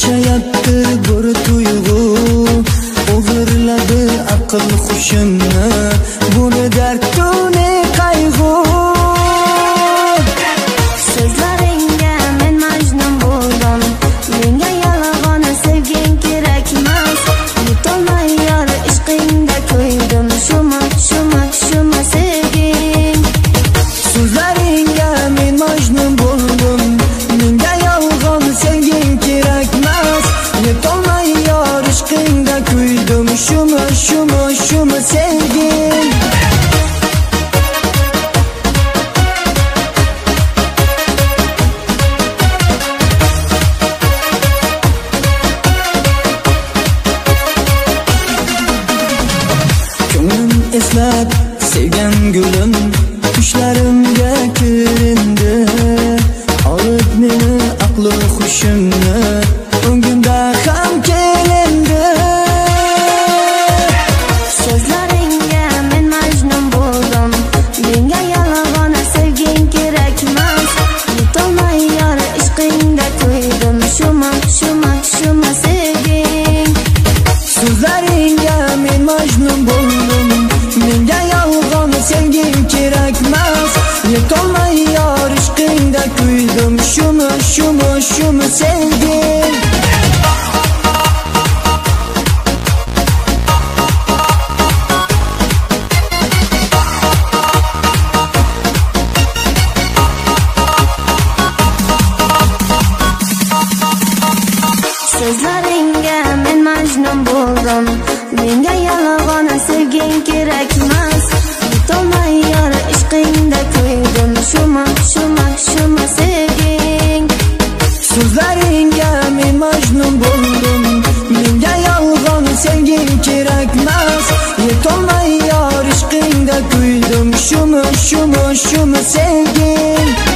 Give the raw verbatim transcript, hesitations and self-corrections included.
yashayapti bir tuyg'u, o'g'irladi aql hushimni, buni dardu ne qayg'u. So'zlaringga men majnun bo'ldim, menga yolg'on sevging kerakmas. Yetolmay yor ishqingda ko'ydim, shumi shumi shumi sevging. So'zlaringga men majnun bo'ldim, menga yolg'on sevging kerakmas. Yetolmay yor ishqingda ko'ydim, shumi shumi shumi sevging. Ko'nglim eslab sevgan gulim tushlarimga kirindi, olib meni aql hushimni, o'ngimda ham kelindi. So'zlaringga men majnun bo'ldim, menga yolg'on sevging kerakmas. Yetolmay yor ishqingda ko'ydim, shumi shumi shumi sevging. So'zlaringga men majnun bo'ldim, menga yolg'on sevging kerakmas. Yetolmay yor ishqingda ko'ydim, shumi shumi shumi sevging. So'zlaringga men majnun bo'ldim, menga yolg'on sevging kerakmas. Yetolmay yor ishqingda ko'ydim, shumi shumi shumi sevging. So'zlaringga men majnun bo'ldim, menga yolg'on sevging kerakmas. Yetolmay yor ishqingda ko'ydim, shumi shumi shumi sevging.